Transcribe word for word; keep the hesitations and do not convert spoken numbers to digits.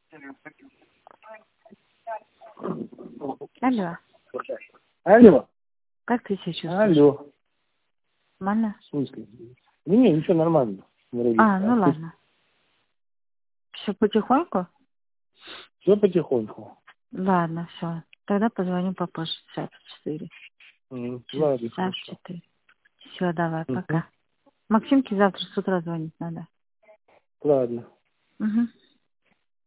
Алло. Алло. Как ты себя чувствуешь? Алло. Нормально? В смысле? Не, не, ничего, нормально. Вроде. А, ну А ты- ладно. Все потихоньку? Все потихоньку. Ладно, все. Тогда позвоню попозже, часа в четыре. М, Ладно, Часа в хорошо. четыре. Все, давай, Мгм. пока. Максимке завтра с утра звонить надо. Ладно. Угу.